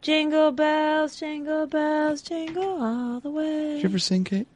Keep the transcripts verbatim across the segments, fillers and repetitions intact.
Jingle bells, jingle bells, jingle all the way. Did you ever sing, Kate?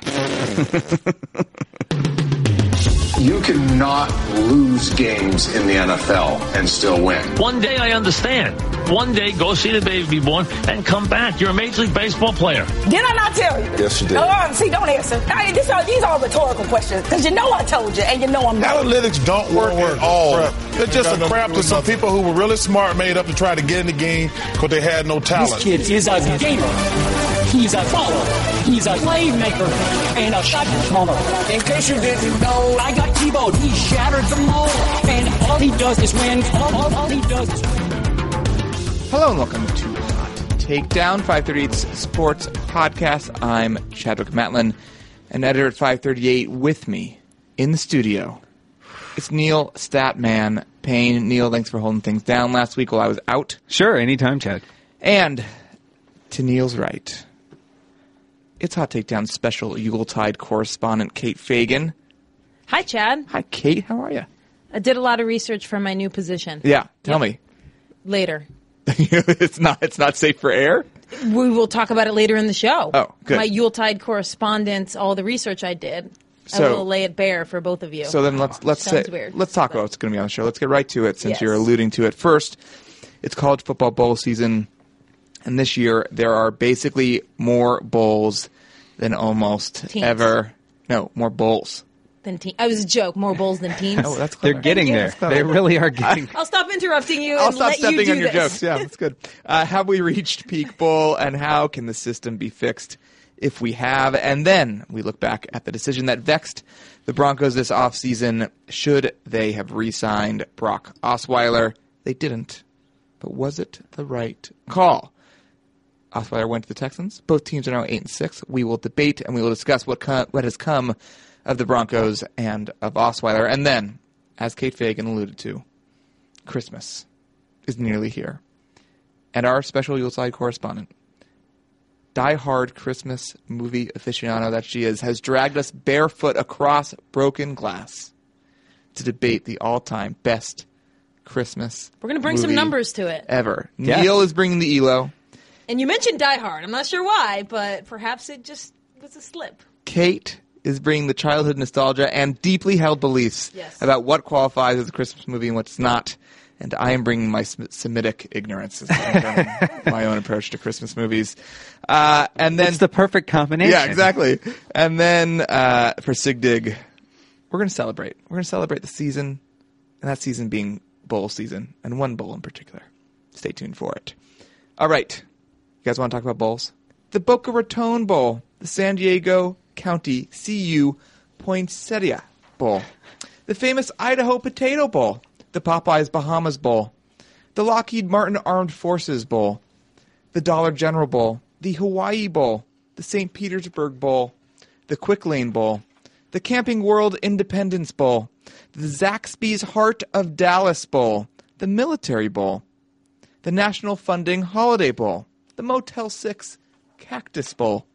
You cannot lose games in the N F L and still win. One day I understand. One day go see the baby born and come back. You're a Major League Baseball player. Did I not tell you? Yes, you did. Oh, see, don't answer. I mean, these, are, these are rhetorical questions because you know I told you and you know I'm not. Analytics don't work at all. They're just a crap to some people who were really smart, made up to try to get in the game, but they had no talent. This kid is a gamer. He's a follower. He's a playmaker and a shot caller. In case you didn't know, I got T-Bowed. He shattered the mold, and all he does is win. All, all, all he does is win. Hello and welcome to Hot Takedown, five thirty-eight's sports podcast. I'm Chadwick Matlin, an editor at five thirty-eight. With me in the studio, it's Neil Statman Payne. Neil, thanks for holding things down last week while I was out. Sure, anytime, Chad. And to Neil's right, it's Hot Takedown special Yuletide correspondent Kate Fagan. Hi, Chad. Hi, Kate. How are you? I did a lot of research for my new position. Yeah, tell Yep. me. Later. it's not. It's not safe for air. We will talk about it later in the show. Oh, good. My Yuletide correspondence, all the research I did. So- I will lay it bare for both of you. So then let's let's Sounds say, weird, let's talk but- about what's going to be on the show. Let's get right to it since Yes. you're alluding to it. First, it's college football bowl season, and this year there are basically more bowls than almost Teams. ever. No, more bowls. Than te- I was a joke. More bowls than teams. Oh, that's They're clever. getting there. They really are getting. I'll stop interrupting you I'll and stop let you stepping do on your this. jokes. Yeah, that's good. Uh, have we reached peak bowl, and how can the system be fixed if we have? And then we look back at the decision that vexed the Broncos this offseason. Should they have re-signed Brock Osweiler? They didn't. But was it the right call? Osweiler went to the Texans. Both teams are now eight and six. We will debate and we will discuss what co- what has come of the Broncos and of Osweiler. And then, as Kate Fagan alluded to, Christmas is nearly here. And our special Yuletide correspondent, die-hard Christmas movie aficionado that she is, has dragged us barefoot across broken glass to debate the all-time best Christmas We're going to bring some movie numbers to it. ever. Yeah. Neil is bringing the E L O. And you mentioned Die Hard. I'm not sure why, but perhaps it just was a slip. Kate is bringing the childhood nostalgia and deeply held beliefs Yes. about what qualifies as a Christmas movie and what's not. And I am bringing my Sem- Semitic ignorance as my own approach to Christmas movies. Uh, and then It's the perfect combination. yeah, exactly. And then uh, for Sigdig, we're going to celebrate. We're going to celebrate the season, and that season being bowl season, and one bowl in particular. Stay tuned for it. All right. You guys want to talk about bowls? The Boca Raton Bowl, the San Diego County C U Poinsettia Bowl, the famous Idaho Potato Bowl, the Popeyes Bahamas Bowl, the Lockheed Martin Armed Forces Bowl, the Dollar General Bowl, the Hawaii Bowl, the Saint Petersburg Bowl, the Quick Lane Bowl, the Camping World Independence Bowl, the Zaxby's Heart of Dallas Bowl, the Military Bowl, the National Funding Holiday Bowl, the Motel six Cactus Bowl,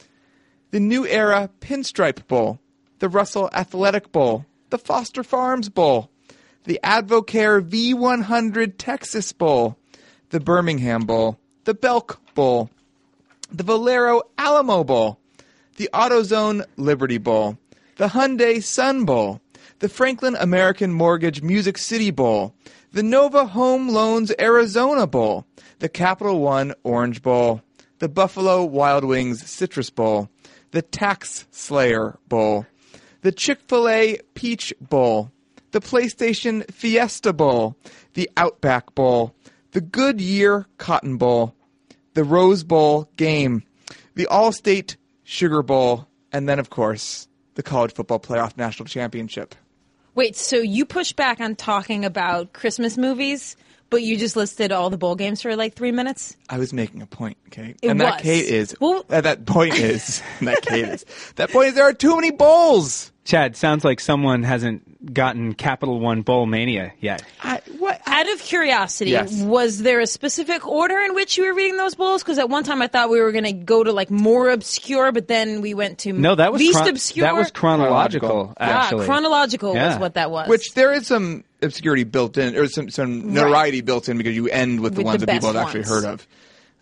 the New Era Pinstripe Bowl, the Russell Athletic Bowl, the Foster Farms Bowl, the Advocare V one hundred Texas Bowl, the Birmingham Bowl, the Belk Bowl, the Valero Alamo Bowl, the AutoZone Liberty Bowl, the Hyundai Sun Bowl, the Franklin American Mortgage Music City Bowl, the Nova Home Loans Arizona Bowl, the Capital One Orange Bowl, the Buffalo Wild Wings Citrus Bowl, the Tax Slayer Bowl, the Chick-fil-A Peach Bowl, the PlayStation Fiesta Bowl, the Outback Bowl, the Goodyear Cotton Bowl, the Rose Bowl Game, the All-State Sugar Bowl, and then, of course, the College Football Playoff National Championship. Wait, so you push back on talking about Christmas movies, but you just listed all the bowl games for like three minutes? I was making a point, Kate. It and that was. Kate is Well- uh, that point is that Kate is that point is there are too many bowls. Chad, sounds like someone hasn't gotten Capital One Bowl Mania yet. I, what? Out of curiosity, Yes. was there a specific order in which you were reading those bowls? Because at one time I thought we were going to go to like more obscure, but then we went to No, that was least chron- obscure. That was chronological, Chronological. actually. Ah, chronological Yeah. was what that was. Which there is some obscurity built in, or some some notoriety built in because you end with the With ones the that people best have actually ones. heard of.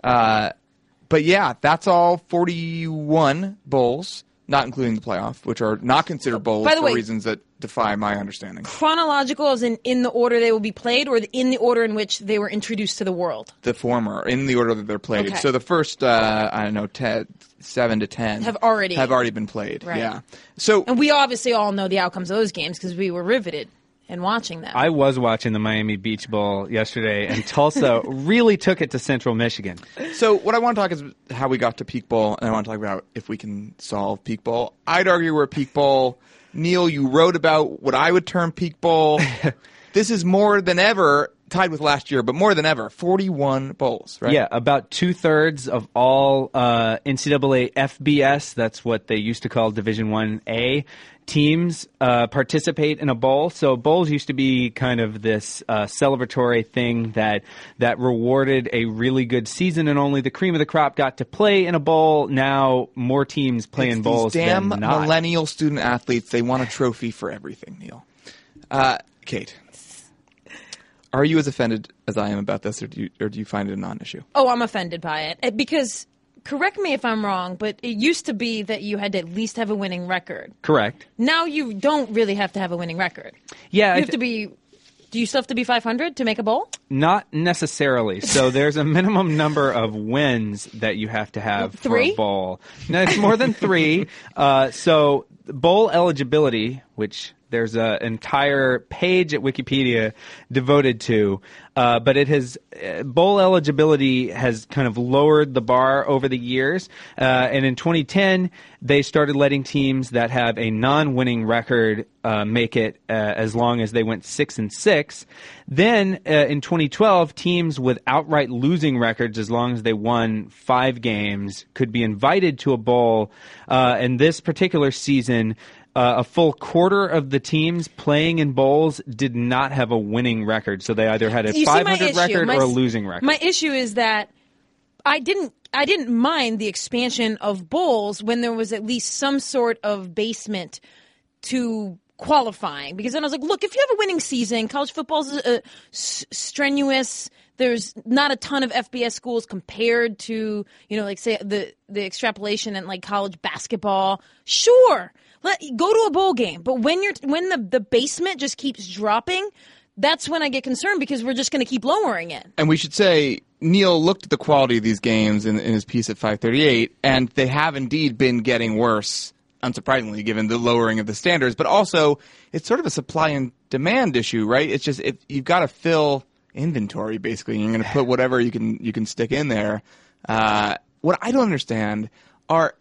Uh, but yeah, that's all forty-one bowls, not including the playoff, which are not considered bowls By the for way, reasons that defy my understanding. Chronological as in in the order they will be played, or in the order in which they were introduced to the world? The former, in the order that they're played. Okay. So the first, uh, I don't know, ten, seven to ten Have already- have already been played. Right. Yeah. So And we obviously all know the outcomes of those games because we were riveted in watching them. I was watching the Miami Beach Bowl yesterday, and Tulsa really took it to Central Michigan. So what I want to talk is how we got to Peak Bowl, and I want to talk about if we can solve Peak Bowl. I'd argue we're at Peak Bowl. Neil, you wrote about what I would term Peak Bowl. This is more than ever, tied with last year, but more than ever, forty-one bowls, right? Yeah, about two-thirds of all uh, N C double A F B S, that's what they used to call Division one A, teams uh, participate in a bowl. So bowls used to be kind of this uh, celebratory thing that that rewarded a really good season, and only the cream of the crop got to play in a bowl. Now more teams play It's in bowls these damn than not. millennial student athletes. They want a trophy for everything, Neil. Uh, Kate, are you as offended as I am about this, or do you, or do you find it a non-issue? Oh, I'm offended by it. Uh, Because, correct me if I'm wrong, but it used to be that you had to at least have a winning record. Correct. Now you don't really have to have a winning record. Yeah, You I have th- to be... Do you still have to be five hundred to make a bowl? Not necessarily. So there's a minimum number of wins that you have to have Three? for a bowl. No, it's more than three. Uh, so bowl eligibility, which there's an entire page at Wikipedia devoted to, uh, but it has uh, bowl eligibility has kind of lowered the bar over the years. Uh, and in twenty ten, they started letting teams that have a non-winning record uh, make it uh, as long as they went six and six. Then uh, in twenty twelve, teams with outright losing records, as long as they won five games, could be invited to a bowl. Uh, and this particular season, Uh, a full quarter of the teams playing in bowls did not have a winning record, so they either had a You see my five hundred issue. record My or a s- losing record. My issue is that I didn't I didn't mind the expansion of bowls when there was at least some sort of basement to qualifying, because then I was like, look, if you have a winning season, college football's uh, s- strenuous. There's not a ton of F B S schools compared to, you know, like say the the extrapolation in like college basketball. Sure. Let go to a bowl game, but when you're when the, the basement just keeps dropping, that's when I get concerned, because we're just going to keep lowering it. And we should say, Neil looked at the quality of these games in, in his piece at five thirty-eight, and they have indeed been getting worse, unsurprisingly, given the lowering of the standards. But also, it's sort of a supply and demand issue, right? It's just if you've got to fill inventory, basically, and you're going to put whatever you can you can stick in there. Uh, what I don't understand are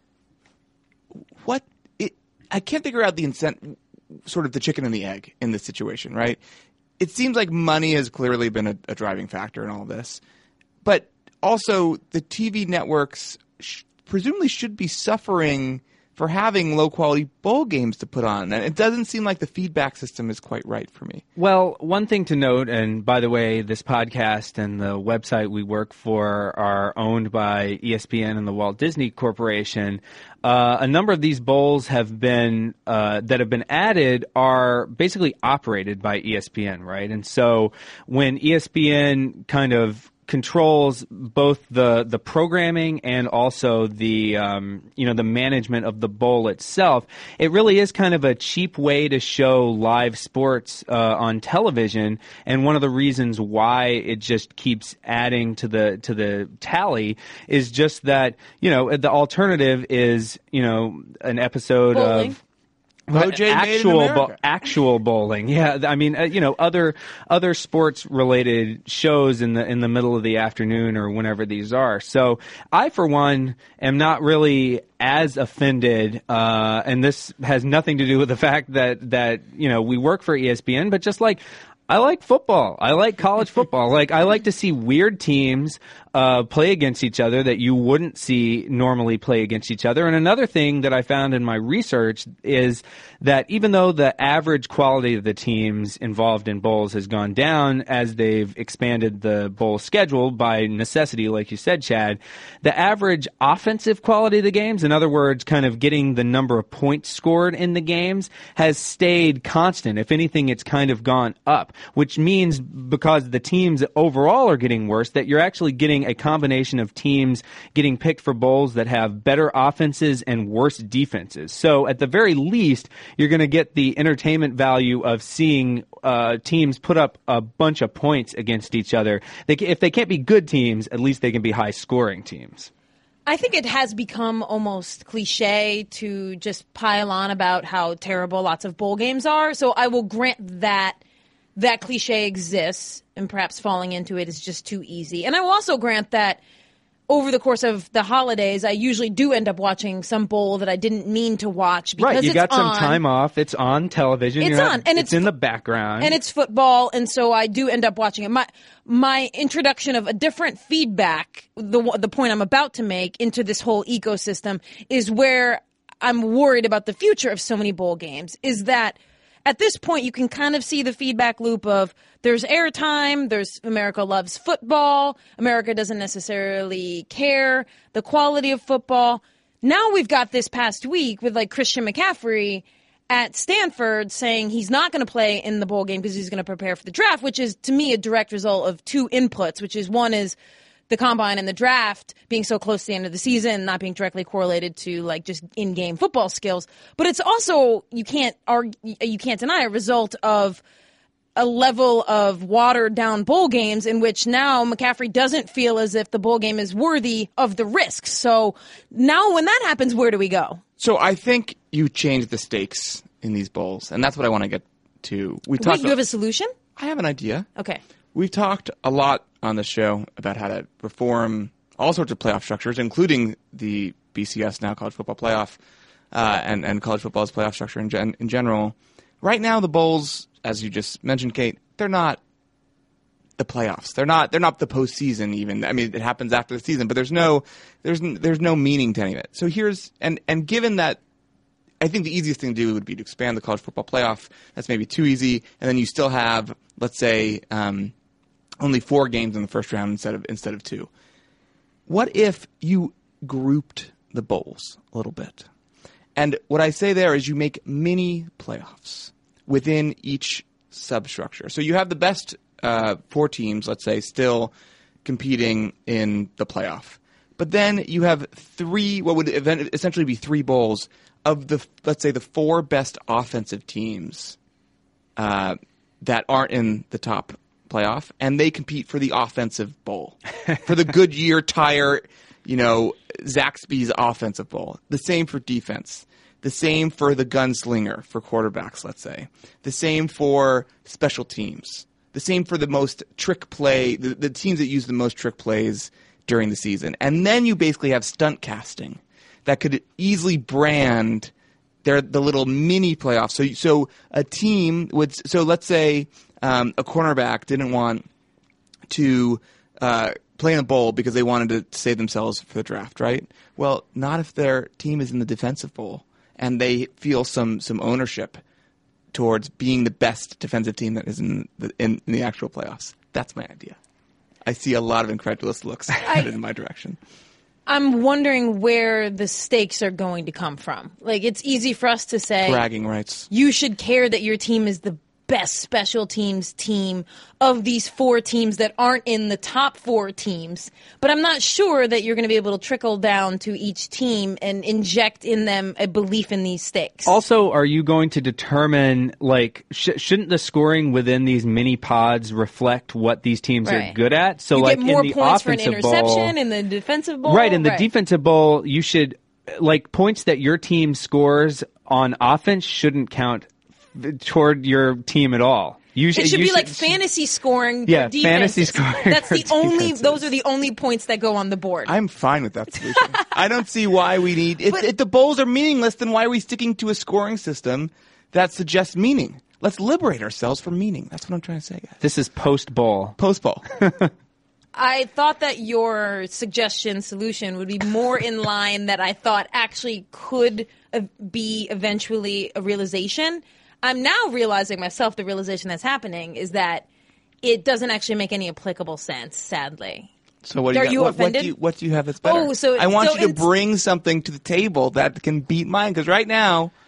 what it. I can't figure out the incent, sort of the chicken and the egg in this situation, right? It seems like money has clearly been a, a driving factor in all this, but also the T V networks sh- presumably should be suffering for having low-quality bowl games to put on. And it doesn't seem like the feedback system is quite right for me. Well, one thing to note, and by the way, this podcast and the website we work for are owned by E S P N and the Walt Disney Corporation. Uh, a number of these bowls have been uh, that have been added are basically operated by E S P N, right? And so when E S P N kind of controls both the the programming and also the um, you know the management of the bowl itself, it really is kind of a cheap way to show live sports uh, on television. And one of the reasons why it just keeps adding to the to the tally is just that you know the alternative is you know an episode Bowling. of O J Made in actual bo- America. actual bowling. Yeah, I mean, uh, you know, other other sports related shows in the in the middle of the afternoon or whenever these are. So I, for one, am not really as offended, uh, and this has nothing to do with the fact that that you know we work for E S P N, but just like. I like football. I like college football. Like I like to see weird teams uh, play against each other that you wouldn't see normally play against each other. And another thing that I found in my research is that even though the average quality of the teams involved in bowls has gone down as they've expanded the bowl schedule by necessity, like you said, Chad, the average offensive quality of the games, in other words, kind of getting the number of points scored in the games, has stayed constant. If anything, it's kind of gone up. which means because the teams overall are getting worse, that you're actually getting a combination of teams getting picked for bowls that have better offenses and worse defenses. So at the very least, you're going to get the entertainment value of seeing uh, teams put up a bunch of points against each other. They, if they can't be good teams, at least they can be high-scoring teams. I think it has become almost cliche to just pile on about how terrible lots of bowl games are. So I will grant that that cliche exists, and perhaps falling into it is just too easy. And I will also grant that over the course of the holidays, I usually do end up watching some bowl that I didn't mean to watch because right, you it's got some on. time off. It's on television. It's You're not, on, and it's, it's in fo- the background, and it's football, and so I do end up watching it. My my introduction of a different feedback, the the point I'm about to make into this whole ecosystem is where I'm worried about the future of so many bowl games. Is that at this point you can kind of see the feedback loop of there's airtime, there's America loves football, America doesn't necessarily care the quality of football. Now we've got this past week with like Christian McCaffrey at Stanford saying he's not going to play in the bowl game because he's going to prepare for the draft, which is to me a direct result of two inputs, which is one is the combine and the draft being so close to the end of the season, not being directly correlated to like just in-game football skills. But it's also, you can't argue, you can't deny a result of a level of watered down bowl games in which now McCaffrey doesn't feel as if the bowl game is worthy of the risks. So now when that happens, where do we go? So I think you change the stakes in these bowls, and that's what I want to get to. We Wait, you have a solution? I have an idea. Okay. We've talked a lot on the show about how to reform all sorts of playoff structures, including the B C S, now College Football Playoff, uh, and, and college football's playoff structure in, gen- in general. Right now, the bowls, as you just mentioned, Kate, they're not the playoffs. They're not. They're not the postseason. Even I mean, it happens after the season, but there's no, there's there's no meaning to any of it. So here's and and given that, I think the easiest thing to do would be to expand the college football playoff. That's maybe too easy, and then you still have, let's say, um, only four games in the first round instead of instead of two. What if you grouped the bowls a little bit? And what I say there is you make mini playoffs within each substructure. So you have the best uh, four teams, let's say, still competing in the playoff. But then you have three, what would essentially be three bowls of the, let's say, the four best offensive teams uh, that aren't in the top playoff, and they compete for the offensive bowl, for the Goodyear Tire, you know, Zaxby's offensive bowl. The same for defense. The same for the gunslinger for quarterbacks, let's say. The same for special teams. The same for the most trick play, the, the teams that use the most trick plays during the season. And then you basically have stunt casting that could easily brand their the little mini playoffs. So, so a team would, so let's say um, a cornerback didn't want to uh, play in a bowl because they wanted to save themselves for the draft, right? Well, not if their team is in the defensive bowl and they feel some some ownership towards being the best defensive team that is in the, in, in the actual playoffs. That's my idea. I see a lot of incredulous looks headed in my direction. I'm wondering where the stakes are going to come from. Like, it's easy for us to say bragging rights. You should care that your team is the best special teams team of these four teams that aren't in the top four teams. But I'm not sure that you're going to be able to trickle down to each team and inject in them a belief in these stakes. Also, are you going to determine, like, sh- shouldn't the scoring within these mini pods reflect what these teams right. are good at? So, you like, get more in the points for an offensive interception bowl, in the defensive bowl. right? In the right. defensive bowl, you should, like, points that your team scores on offense shouldn't count toward your team at all. You it should you be should, like fantasy scoring. Yeah, defenses. fantasy scoring. That's the only. Defenses. Those are the only points that go on the board. I'm fine with that solution. I don't see why we need. If, But, if the bowls are meaningless, then why are we sticking to a scoring system that suggests meaning? Let's liberate ourselves from meaning. That's what I'm trying to say, guys. This is post bowl. Post bowl. I thought that your suggestion solution would be more in line that I thought actually could uh, be eventually a realization. I'm now realizing myself the realization that's happening is that it doesn't actually make any applicable sense, sadly. So what do Are you, you what, offended? What do you, what do you have that's better? Oh, so- I want so you to it's- bring something to the table that can beat mine, because right now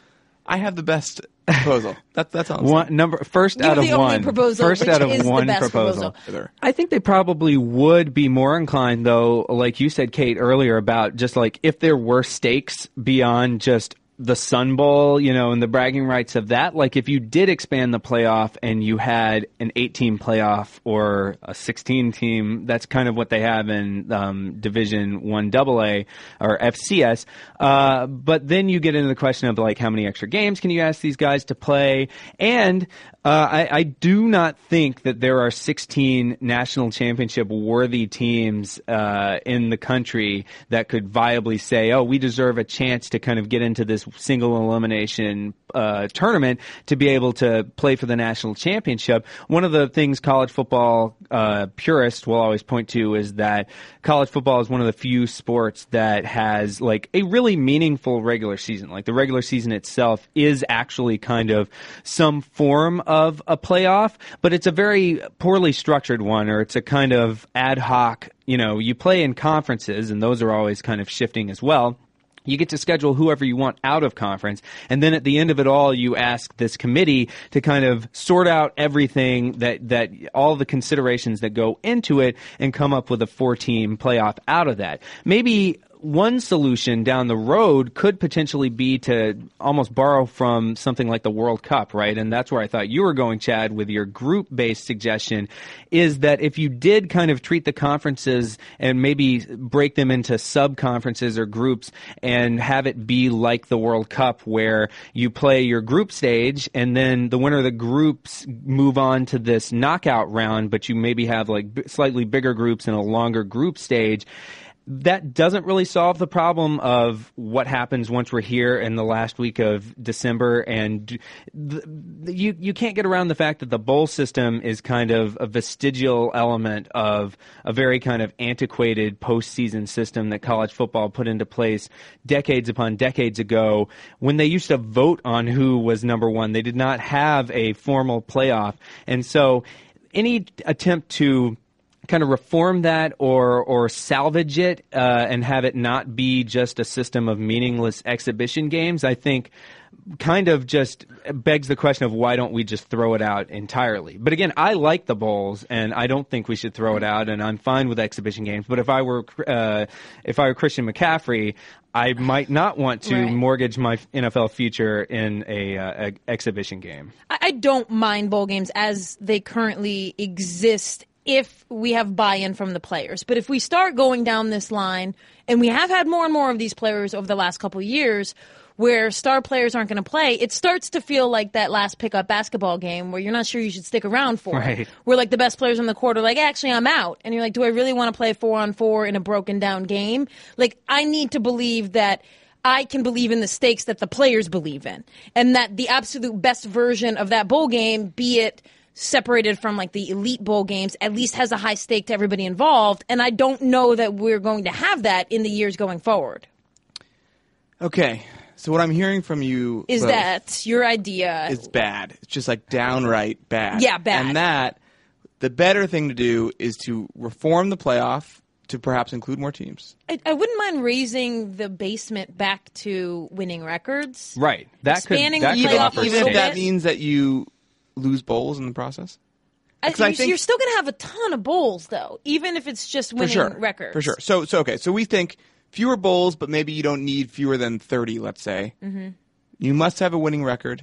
I have the best proposal. That's that's all. I'm One saying. number first You're out of the only one. proposal, First which out of is the one best proposal. proposal. I think they probably would be more inclined, though, like you said, Kate, earlier about just like if there were stakes beyond just the Sun Bowl, you know, and the bragging rights of that. Like if you did expand the playoff and you had an eight-team playoff or a sixteen-team, that's kind of what they have in um, Division One Double A or F C S. Uh, but then you get into the question of like how many extra games can you ask these guys to play? And uh, I, I do not think that there are sixteen national championship worthy teams uh, in the country that could viably say, oh, we deserve a chance to kind of get into this single elimination uh, tournament to be able to play for the national championship. One of the things college football uh, purists will always point to is that college football is one of the few sports that has like a really meaningful regular season. Like the regular season itself is actually kind of some form of a playoff, but it's a very poorly structured one, or it's a kind of ad hoc, you know, you play in conferences and those are always kind of shifting as well. You get to schedule whoever you want out of conference, and then at the end of it all, you ask this committee to kind of sort out everything that, that all the considerations that go into it and come up with a four-team playoff out of that. Maybe one solution down the road could potentially be to almost borrow from something like the World Cup, right? And that's where I thought you were going, Chad, with your group-based suggestion, is that if you did kind of treat the conferences and maybe break them into sub-conferences or groups and have it be like the World Cup where you play your group stage and then the winner of the groups move on to this knockout round, but you maybe have like b- slightly bigger groups and a longer group stage. That doesn't really solve the problem of what happens once we're here in the last week of December, and th- you you can't get around the fact that the bowl system is kind of a vestigial element of a very kind of antiquated postseason system that college football put into place decades upon decades ago when they used to vote on who was number one. They did not have a formal playoff, and so any attempt to kind of reform that or or salvage it uh, and have it not be just a system of meaningless exhibition games, I think kind of just begs the question of why don't we just throw it out entirely. But again, I like the bowls, and I don't think we should throw it out, and I'm fine with exhibition games. But if I were uh, if I were Christian McCaffrey, I might not want to right. mortgage my N F L future in a, uh, a exhibition game. I don't mind bowl games as they currently exist if we have buy-in from the players. But if we start going down this line, and we have had more and more of these players over the last couple of years where star players aren't going to play, it starts to feel like that last pickup basketball game where you're not sure you should stick around for right. it. Where like the best players on the court are like, actually, I'm out. And you're like, do I really want to play four on four in a broken down game? Like, I need to believe that I can believe in the stakes that the players believe in. And that the absolute best version of that bowl game, be it separated from like the elite bowl games, at least has a high stake to everybody involved. And I don't know that we're going to have that in the years going forward. Okay. So what I'm hearing from you is that your idea is bad. It's just like downright bad. Yeah, bad. And that the better thing to do is to reform the playoff to perhaps include more teams. I, I wouldn't mind raising the basement back to winning records. Right. That Expanding could, that the could playoff offer a Even little if that bit. means that you lose bowls in the process? I, I you're, think- you're still going to have a ton of bowls, though, even if it's just winning For sure. records. For sure. So, so okay. So we think fewer bowls, but maybe you don't need fewer than thirty, let's say. Mm-hmm. You must have a winning record.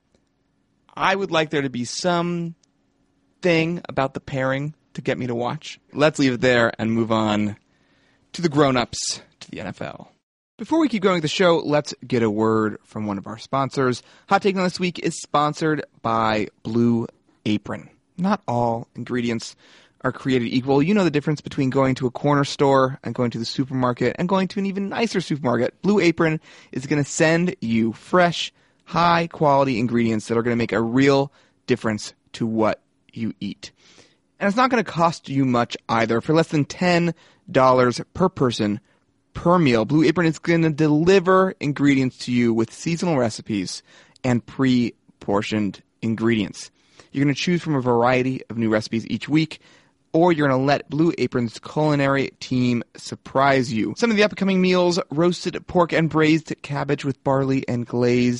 I would like there to be some thing about the pairing to get me to watch. Let's leave it there and move on to the grown-ups, to the N F L. Before we keep going with the show, let's get a word from one of our sponsors. Hot Take on This Week is sponsored by Blue Apron. Not all ingredients are created equal. You know the difference between going to a corner store and going to the supermarket and going to an even nicer supermarket. Blue Apron is going to send you fresh, high-quality ingredients that are going to make a real difference to what you eat. And it's not going to cost you much either. For less than ten dollars per person per meal, Blue Apron is going to deliver ingredients to you with seasonal recipes and pre-portioned ingredients. You're going to choose from a variety of new recipes each week, or you're going to let Blue Apron's culinary team surprise you. Some of the upcoming meals: roasted pork and braised cabbage with barley and glazed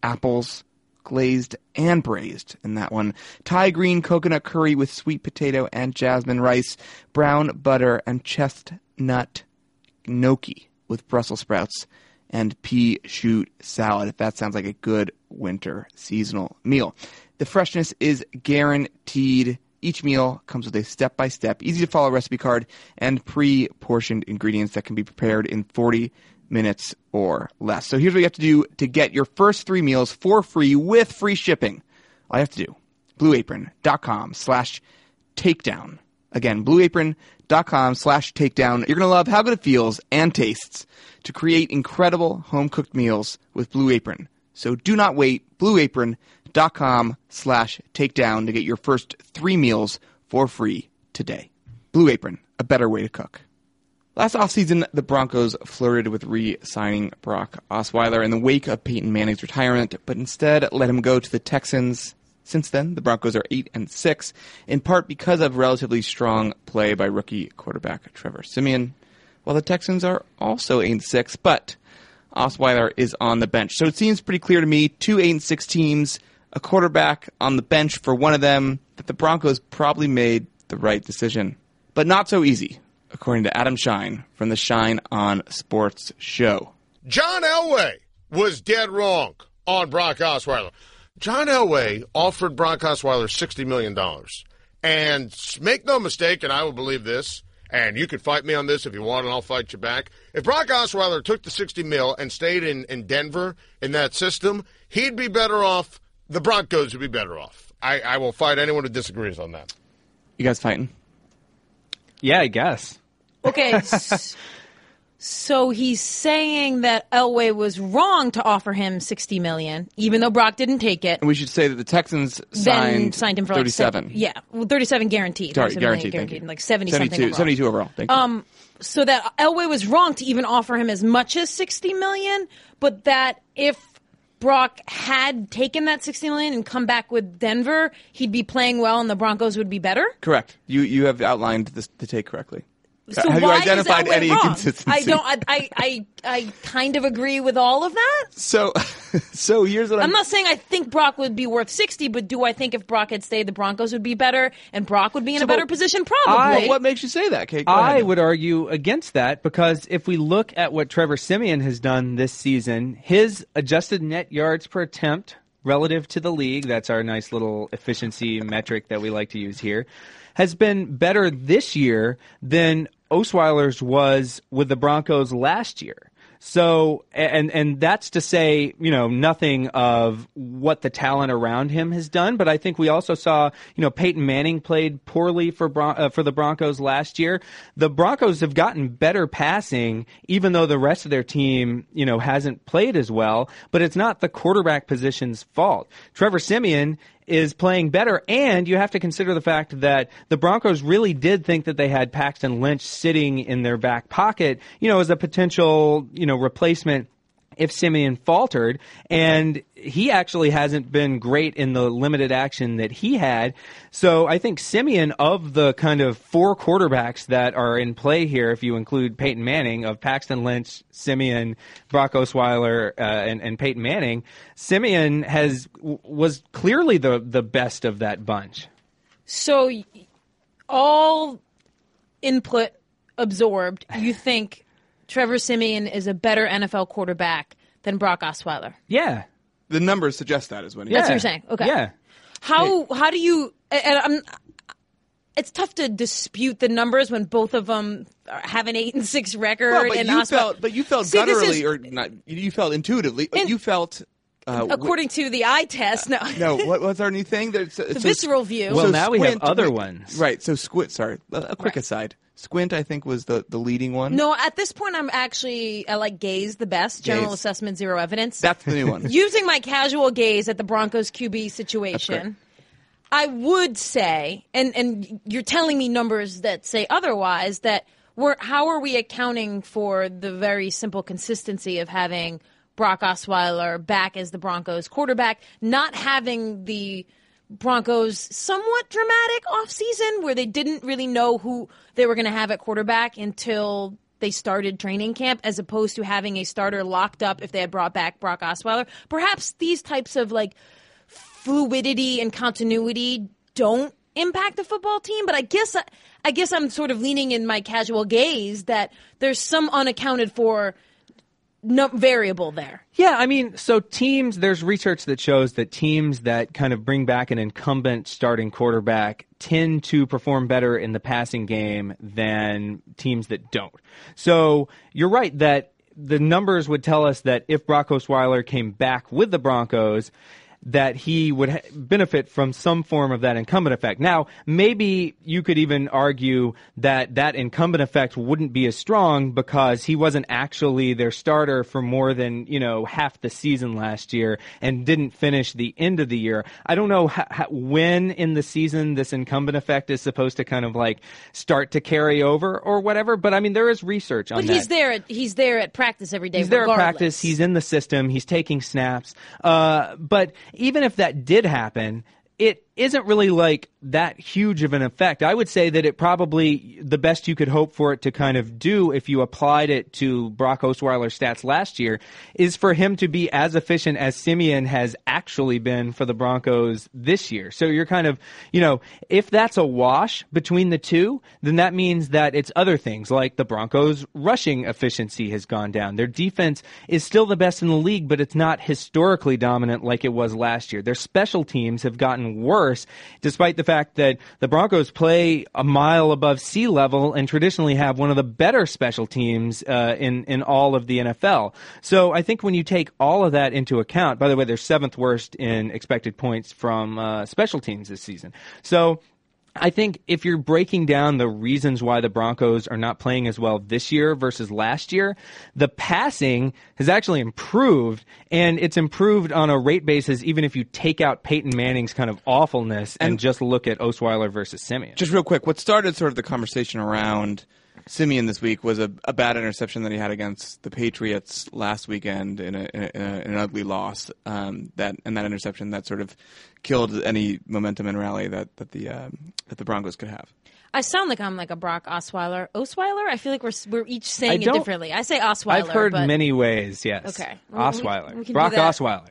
apples, glazed and braised in that one. Thai green coconut curry with sweet potato and jasmine rice, brown butter and chestnut gnocchi with Brussels sprouts, and pea shoot salad. If that sounds like a good winter seasonal meal. The freshness is guaranteed. Each meal comes with a step-by-step, easy-to-follow recipe card and pre-portioned ingredients that can be prepared in forty minutes or less. So here's what you have to do to get your first three meals for free with free shipping. All you have to do, blueapron.com slash takedown. Again, blueapron.com slash takedown. You're going to love how good it feels and tastes to create incredible home-cooked meals with Blue Apron. So do not wait. blueapron.com slash takedown to get your first three meals for free today. Blue Apron, a better way to cook. Last offseason, the Broncos flirted with re-signing Brock Osweiler in the wake of Peyton Manning's retirement, but instead let him go to the Texans. Since then, the Broncos are eight and six, in part because of relatively strong play by rookie quarterback Trevor Siemian, while the Texans are also eight and six, but Osweiler is on the bench. So it seems pretty clear to me, two eight and six teams, a quarterback on the bench for one of them, that the Broncos probably made the right decision. But not so easy, according to Adam Shine from the Shine on Sports show. John Elway was dead wrong on Brock Osweiler. John Elway offered Brock Osweiler sixty million dollars. And make no mistake, and I will believe this, and you can fight me on this if you want, and I'll fight you back. If Brock Osweiler took the sixty mil and stayed in, in Denver in that system, he'd be better off. The Broncos would be better off. I, I will fight anyone who disagrees on that. You guys fighting? Yeah, I guess. Okay, s- so he's saying that Elway was wrong to offer him sixty million dollars, even though Brock didn't take it. And we should say that the Texans Then signed, signed him for thirty-seven. Like seven, yeah, well, thirty-seven guaranteed. Sorry, thirty-seven guaranteed, guaranteed, thank you. like seventy seventy-two, something. seventy-two overall. Thank you. Um, so that Elway was wrong to even offer him as much as sixty million dollars, but that if Brock had taken that sixty million dollars and come back with Denver, he'd be playing well and the Broncos would be better? Correct. You you have outlined this, the take correctly. So have why you identified is Elway any wrong? inconsistency? I don't. I, I I I kind of agree with all of that. So, so here's what I'm. I'm not saying I think Brock would be worth sixty, but do I think if Brock had stayed, the Broncos would be better and Brock would be in So, a better but position? Probably. I- Well, what makes you say that, Kate? Go I ahead. would argue against that because if we look at what Trevor Siemian has done this season, his adjusted net yards per attempt relative to the league, that's our nice little efficiency metric that we like to use here, has been better this year than Osweiler's was with the Broncos last year. So, and and that's to say, you know, nothing of what the talent around him has done. But I think we also saw, you know, Peyton Manning played poorly for Bron- uh, for the Broncos last year. The Broncos have gotten better passing, even though the rest of their team, you know, hasn't played as well. But it's not the quarterback position's fault. Trevor Siemian is playing better, and you have to consider the fact that the Broncos really did think that they had Paxton Lynch sitting in their back pocket, you know, as a potential, you know, replacement if Siemian faltered, and he actually hasn't been great in the limited action that he had. So I think Siemian, of the kind of four quarterbacks that are in play here, if you include Peyton Manning, of Paxton Lynch, Siemian, Brock Osweiler, uh, and, and Peyton Manning, Siemian has was clearly the, the best of that bunch. So, all input absorbed, you think Trevor Siemian is a better N F L quarterback than Brock Osweiler? Yeah. The numbers suggest that is what he That's said. what you're saying. Okay. Yeah. How how do you? And I'm. It's tough to dispute the numbers when both of them have an eight and six record. Well, but and you Osweiler, felt, but you felt See, this gutturally, is- or not? You felt intuitively. In- you felt. Uh, according to the eye test, no. no, what, what's our new thing? There's, The visceral view. Well, now we have Squint- other wait, ones. Right. So Squint. Sorry, a, a quick Right. aside. Squint, I think, was the, the leading one. No, at this point, I'm actually I like gaze the best. General Gaze. assessment, zero evidence. That's the new one. Using my casual gaze at the Broncos Q B That's situation, I would say, and and you're telling me numbers that say otherwise, that we're how are we accounting for the very simple consistency of having Brock Osweiler back as the Broncos quarterback, not having the Broncos somewhat dramatic offseason where they didn't really know who they were going to have at quarterback until they started training camp, as opposed to having a starter locked up if they had brought back Brock Osweiler. Perhaps these types of like fluidity and continuity don't impact the football team, but I guess I guess I'm sort of leaning in my casual gaze that there's some unaccounted for no variable there. Yeah, I mean, so teams, there's research that shows that teams that kind of bring back an incumbent starting quarterback tend to perform better in the passing game than teams that don't. So you're right that the numbers would tell us that if Brock Osweiler came back with the Broncos, that he would ha- benefit from some form of that incumbent effect. Now, maybe you could even argue that that incumbent effect wouldn't be as strong because he wasn't actually their starter for more than, you know, half the season last year and didn't finish the end of the year. I don't know ha- ha- when in the season this incumbent effect is supposed to kind of like start to carry over or whatever, but I mean, there is research on but that. But he's there at, he's there at practice every day He's there regardless. at practice. He's in the system. He's taking snaps. Uh, but even if that did happen, it isn't really like that huge of an effect. I would say that it probably the best you could hope for it to kind of do if you applied it to Brock Osweiler's stats last year is for him to be as efficient as Simeon has actually been for the Broncos this year. So you're kind of, you know, if that's a wash between the two, then that means that it's other things like the Broncos' rushing efficiency has gone down. Their defense is still the best in the league, but it's not historically dominant like it was last year. Their special teams have gotten worse, despite the fact that the Broncos play a mile above sea level and traditionally have one of the better special teams uh, in, in all of the N F L. So I think when you take all of that into account, by the way, they're seventh worst in expected points from uh, special teams this season. So I think if you're breaking down the reasons why the Broncos are not playing as well this year versus last year, the passing has actually improved, and it's improved on a rate basis even if you take out Peyton Manning's kind of awfulness and, and just look at Osweiler versus Simeon. Just real quick, what started sort of the conversation around Simeon this week was a, a bad interception that he had against the Patriots last weekend in, a, in, a, in, a, in an ugly loss. Um, that and that interception that sort of killed any momentum and rally that that the um, that the Broncos could have. I sound like I'm like a Brock Osweiler. Osweiler? I feel like we're we're each saying it differently. I say Osweiler. I've heard but... many ways. Yes. Okay. Osweiler. We, we can Brock do that. Osweiler.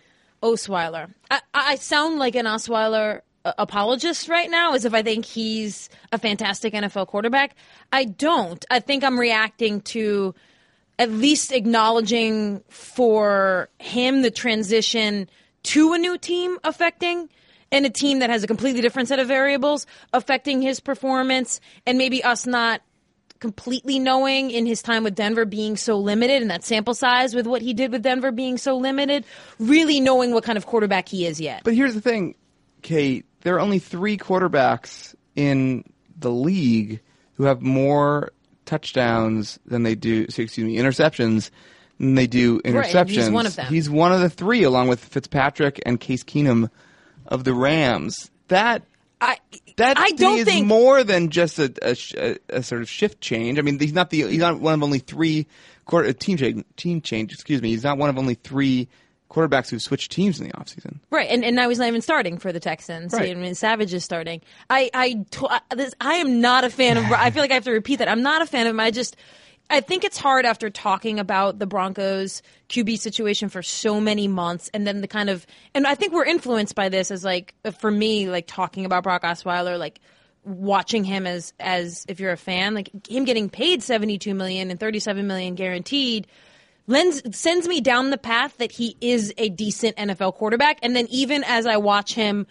Osweiler. I, I sound like an Osweiler apologist right now, as if I think he's a fantastic N F L quarterback. I don't. I think I'm reacting to at least acknowledging for him the transition to a new team affecting, and a team that has a completely different set of variables affecting his performance, and maybe us not completely knowing in his time with Denver being so limited and that sample size with what he did with Denver being so limited, really knowing what kind of quarterback he is yet. But here's the thing, Kate. There are only three quarterbacks in the league who have more touchdowns than they do, excuse me, interceptions than they do interceptions. Right, he's one of them. He's one of the three, along with Fitzpatrick and Case Keenum of the Rams. That I that I to don't me is think more than just a, a, a sort of shift change. I mean, he's not the he's not one of only three quarter, team change, team change. Excuse me, he's not one of only three quarterbacks who've switched teams in the offseason. Right, and, and now he's not even starting for the Texans. Right. I mean, Savage is starting. I I, this, I am not a fan of. I feel like I have to repeat that. I'm not a fan of him. I just I think it's hard after talking about the Broncos Q B situation for so many months, and then the kind of and I think we're influenced by this as like for me like talking about Brock Osweiler, like watching him as as if you're a fan, like him getting paid seventy-two million dollars and thirty-seven million dollars guaranteed. Lens sends me down the path that he is a decent N F L quarterback, and then even as I watch him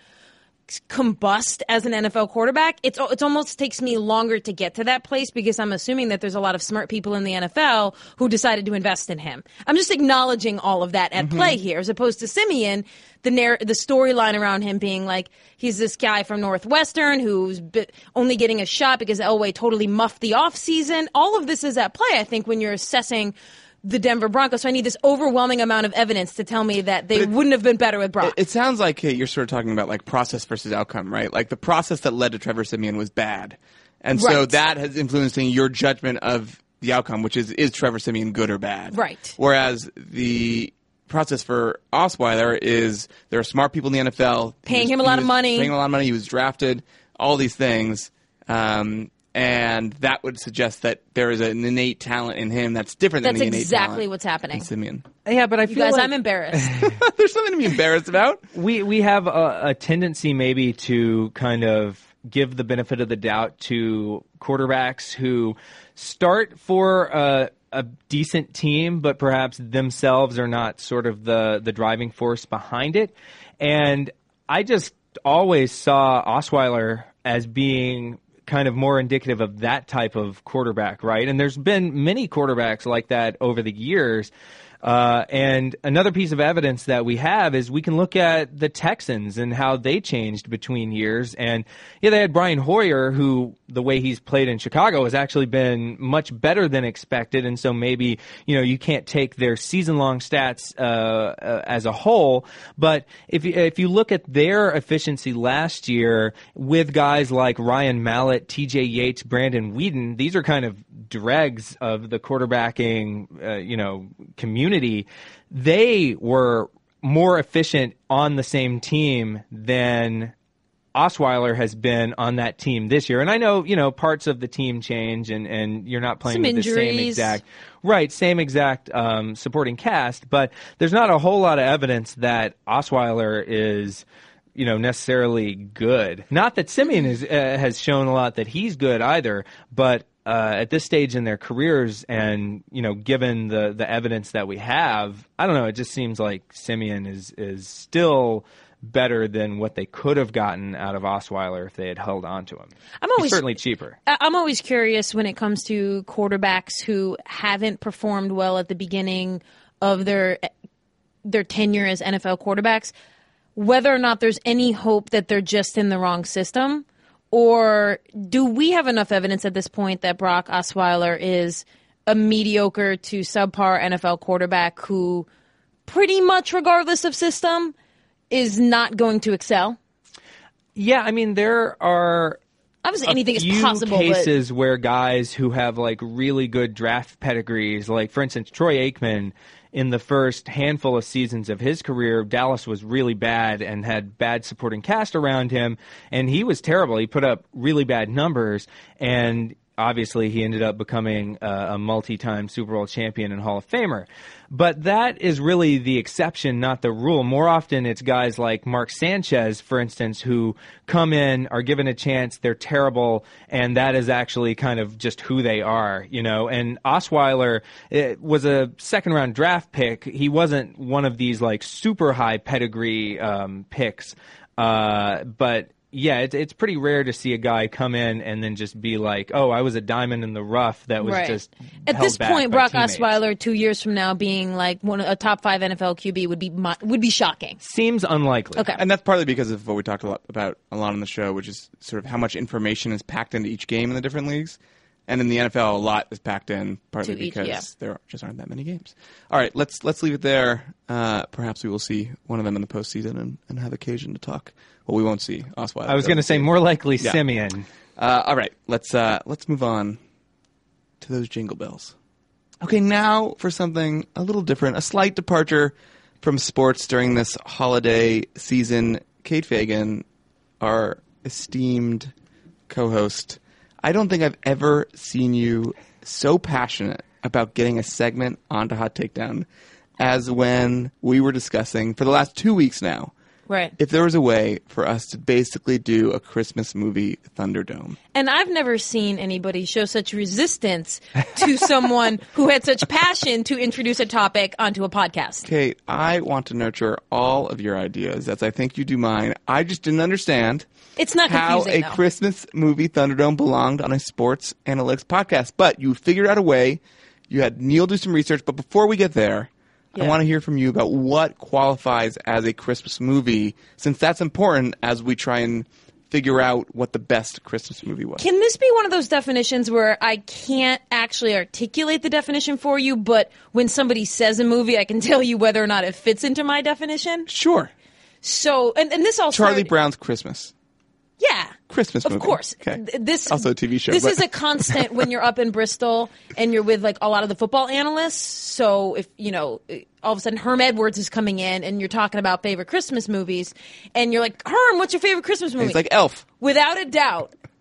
combust as an N F L quarterback, it's it almost takes me longer to get to that place because I'm assuming that there's a lot of smart people in the N F L who decided to invest in him. I'm just acknowledging all of that at mm-hmm. play here, as opposed to Simeon, the narr- the storyline around him being like he's this guy from Northwestern who's b- only getting a shot because Elway totally muffed the offseason. All of this is at play, I think, when you're assessing the Denver Broncos. So I need this overwhelming amount of evidence to tell me that they it, wouldn't have been better with Brock. It, it sounds like hey, you're sort of talking about like process versus outcome, right? Like the process that led to Trevor Simeon was bad. And right. so that has influencing your judgment of the outcome, which is, is Trevor Simeon good or bad? Right. Whereas the process for Osweiler is there are smart people in the N F L. Paying was, him a lot was of money. Paying him a lot of money. He was drafted. All these things. Um, And that would suggest that there is an innate talent in him that's different That's than the innate exactly talent what's happening. in Simeon. Yeah, but I You feel guys, like I'm embarrassed. There's something to be embarrassed about. we we have a, a tendency maybe to kind of give the benefit of the doubt to quarterbacks who start for a, a decent team, but perhaps themselves are not sort of the, the driving force behind it. And I just always saw Osweiler as being kind of more indicative of that type of quarterback, right? And there's been many quarterbacks like that over the years. Uh, and another piece of evidence that we have is we can look at the Texans and how they changed between years. And yeah, they had Brian Hoyer, who the way he's played in Chicago has actually been much better than expected. And so maybe, you know, you can't take their season-long stats uh, uh, as a whole. But if you, if you look at their efficiency last year with guys like Ryan Mallett, T J Yates, Brandon Weeden, these are kind of dregs of the quarterbacking, uh, you know, community. They were more efficient on the same team than Osweiler has been on that team this year. And I know, you know, parts of the team change and, and you're not playing Some with the same injuries. exact, right, same exact um, supporting cast, but there's not a whole lot of evidence that Osweiler is, you know, necessarily good. Not that Simeon is, uh, has shown a lot that he's good either, but Uh, at this stage in their careers and, you know, given the, the evidence that we have, I don't know, it just seems like Simeon is, is still better than what they could have gotten out of Osweiler if they had held on to him. I'm always He's certainly cheaper. I- I'm always curious when it comes to quarterbacks who haven't performed well at the beginning of their their tenure as N F L quarterbacks, whether or not there's any hope that they're just in the wrong system. Or do we have enough evidence at this point that Brock Osweiler is a mediocre to subpar N F L quarterback who, pretty much regardless of system, is not going to excel? Yeah, I mean, there are Obviously, a anything is few possible. cases but where guys who have like really good draft pedigrees, like for instance, Troy Aikman, in the first handful of seasons of his career, Dallas was really bad and had bad supporting cast around him, and he was terrible. He put up really bad numbers, and obviously he ended up becoming a, a multi-time Super Bowl champion and Hall of Famer. But that is really the exception, not the rule. More often it's guys like Mark Sanchez, for instance, who come in, are given a chance, they're terrible, and that is actually kind of just who they are, you know. And Osweiler it was a second-round draft pick. He wasn't one of these, like, super high pedigree um, picks, uh, but yeah, it's it's pretty rare to see a guy come in and then just be like, "Oh, I was a diamond in the rough that was right. just." At held this back point, by Brock teammates. Osweiler, two years from now, being like one a top five N F L Q B would be mo- would be shocking. Seems unlikely. Okay, And that's partly because of what we talked a lot about a lot on the show, which is sort of how much information is packed into each game in the different leagues. And in the N F L, a lot is packed in, partly To each, because yeah. there just aren't that many games. All right, let's let's leave it there. Uh, perhaps we will see one of them in the postseason and, and have occasion to talk. Well, we won't see Osweiler. I was going to say more likely Yeah. Simeon. Uh, all right, let's uh, let's move on to those jingle bells. Okay, now for something a little different, a slight departure from sports during this holiday season. Kate Fagan, our esteemed co-host, I don't think I've ever seen you so passionate about getting a segment onto Hot Takedown as when we were discussing for the last two weeks now. right. If there was a way for us to basically do a Christmas movie Thunderdome. And I've never seen anybody show such resistance to someone who had such passion to introduce a topic onto a podcast. Kate, I want to nurture all of your ideas as I think you do mine. I just didn't understand It's not how confusing, a though. Christmas movie Thunderdome belonged on a sports analytics podcast. But you figured out a way. You had Neil do some research. But before we get there, I Yeah. want to hear from you about what qualifies as a Christmas movie, since that's important as we try and figure out what the best Christmas movie was. Can this be one of those definitions where I can't actually articulate the definition for you, but when somebody says a movie, I can tell you whether or not it fits into my definition? Sure. So, and, and this all Charlie started- Brown's Christmas. Yeah. Christmas Of movie. course. Okay. Th- This Also a T V show, This but- is a constant when you're up in Bristol and you're with like a lot of the football analysts. So if, you know, all of a sudden Herm Edwards is coming in and you're talking about favorite Christmas movies and you're like, Herm, what's your favorite Christmas movie? He's like Elf. Without a doubt,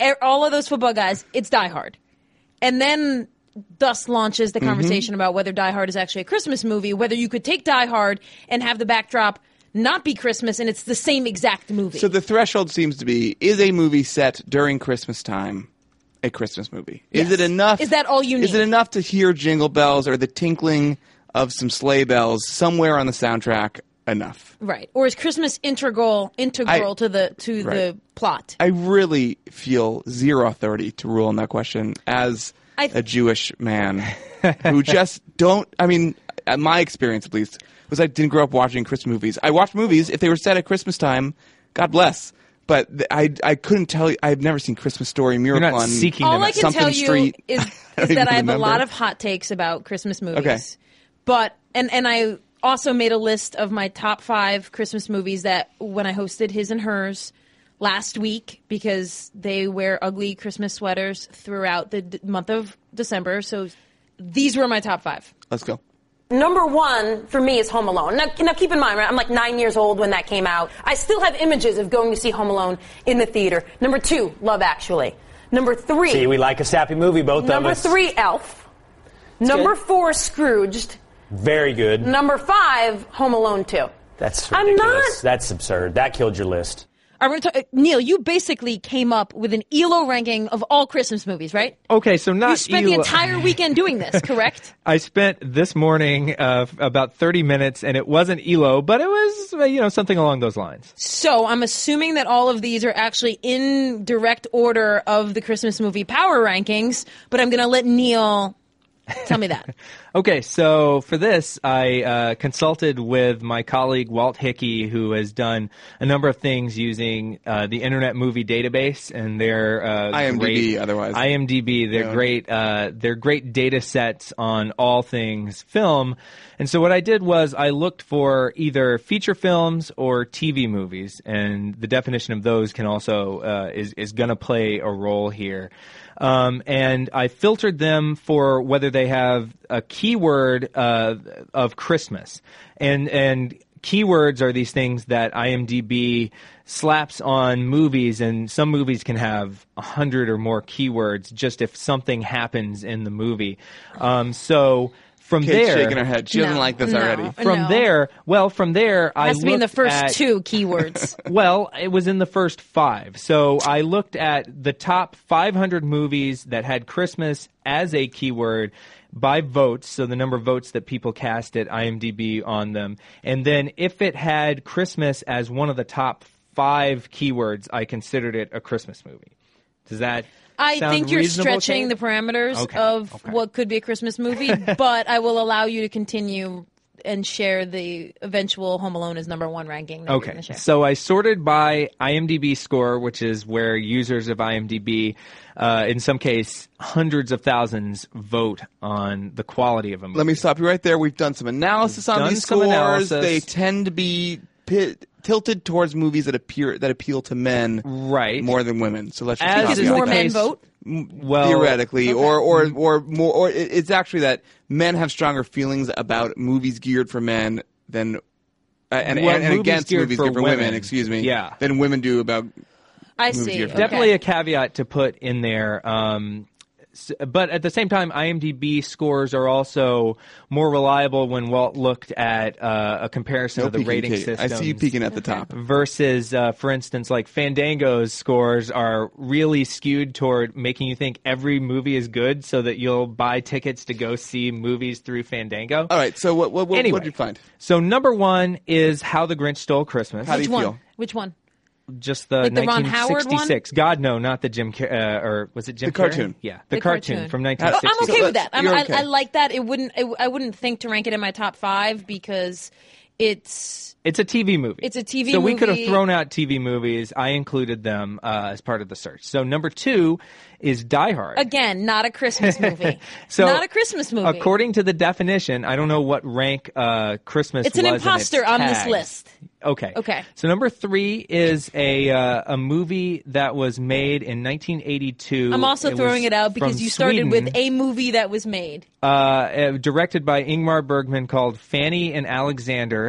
e- all of those football guys, it's Die Hard. And then thus launches the conversation mm-hmm. about whether Die Hard is actually a Christmas movie, whether you could take Die Hard and have the backdrop not be Christmas, and it's the same exact movie. So the threshold seems to be, is a movie set during Christmas time a Christmas movie? Yes. Is it enough? Is that all you need? Is it enough to hear jingle bells or the tinkling of some sleigh bells somewhere on the soundtrack enough? Right. Or is Christmas integral integral I, to the to right. the plot? I really feel zero authority to rule on that question as th- a Jewish man who just don't, I mean, my experience at least, was I didn't grow up watching Christmas movies. I watched movies if they were set at Christmas time, God bless. But th- I I couldn't tell you. I've never seen Christmas Story, Miracle You're not on seeking All them I out. can something tell you Street. is, I is don't that I have even a lot remember. of hot takes about Christmas movies. Okay. But and and I also made a list of my top five Christmas movies that when I hosted His and Hers last week, because they wear ugly Christmas sweaters throughout the d- month of December. So these were my top five. Let's go. Number one for me is Home Alone. Now, now keep in mind, right, I'm like nine years old when that came out. I still have images of going to see Home Alone in the theater. Number two, Love Actually. Number three. See, we like a sappy movie, both Number of us. Number three, Elf. That's Number good. four, Scrooged. Very good. Number five, Home Alone two. That's ridiculous. I'm not. That's absurd. That killed your list. Are we ta- Neil, you basically came up with an E L O ranking of all Christmas movies, right? Okay, so not You spent E L O. the entire weekend doing this, correct? I spent this morning uh, about thirty minutes, and it wasn't E L O, but it was, uh, you know, something along those lines. So I'm assuming that all of these are actually in direct order of the Christmas movie power rankings, but I'm going to let Neil tell me that. Okay, so for this, I uh, consulted with my colleague Walt Hickey, who has done a number of things using uh, the Internet Movie Database and their uh, I M D B, great, otherwise. I M D B. They're Yeah. great. Uh, they're great data sets on all things film. And so what I did was I looked for either feature films or T V movies, and the definition of those can also uh, is is going to play a role here. Um, and I filtered them for whether they have a keyword uh, of Christmas. And and keywords are these things that I M D B slaps on movies, and some movies can have a hundred or more keywords just if something happens in the movie. Um, so from Kate's there, shaking her head. She doesn't No, like this no. already. from No. there, well, from there, I Has to be in the looked first at- two keywords. Well, it was in the first five. So I looked at the top five hundred movies that had Christmas as a keyword by votes, so the number of votes that people cast at I M D B on them. And then if it had Christmas as one of the top five keywords, I considered it a Christmas movie. Does that I sound think you're reasonable, stretching Kate? the parameters Okay, of okay. what could be a Christmas movie, but I will allow you to continue and share the eventual Home Alone as number one ranking that you're Okay, going to share. so I sorted by I M D B score, which is where users of I M D B, uh, in some case, hundreds of thousands, vote on the quality of a movie. Let me stop you right there. We've done some analysis We've on done these some scores. analysis. They tend to be pit, tilted towards movies that appear that appeal to men Right. more than women. So let's just As stop is you the right more there. men case- vote? Well, theoretically, or or or more, or it- it's actually that men have stronger feelings about movies geared for men than uh, and, Well, and, and movies against geared movies for geared for women. women. Excuse me. Yeah. Than women do about. I movies see. geared for Okay. Definitely a caveat to put in there. Um, s- but at the same time, I M D B scores are also more reliable when Walt looked at uh, a comparison No of the peeking, rating Kate. systems. I see you peeking at the top. Versus, uh, for instance, like Fandango's scores are really skewed toward making you think every movie is good, so that you'll buy tickets to go see movies through Fandango. All right. So what what what Anyway, did you find? So number one is How the Grinch Stole Christmas. How do Which you one? feel? Which one? Just the Like the Ron nineteen Howard one? sixty-six. God, no, not the Jim Car- uh, or was it Jim The Carrey? cartoon. Yeah, the, The cartoon, cartoon. from Oh, nineteen I'm sixty-six. okay with that. I'm, You're I, okay. I like that. It wouldn't. It, I wouldn't think to rank it in my top five because it's It's a T V movie. It's a T V so we could have movie. thrown out T V movies. I included them uh, as part of the search. So number two is Die Hard. again not a Christmas movie. So not a Christmas movie. According to the definition, I don't know what rank uh, Christmas It's an was in imposter its on this tags. list. Okay. Okay. So number three is a uh, a movie that was made in nineteen eighty-two. I'm also It throwing was it out because from you started Sweden. with a movie that was made. uh, uh, directed by Ingmar Bergman called Fanny and Alexander,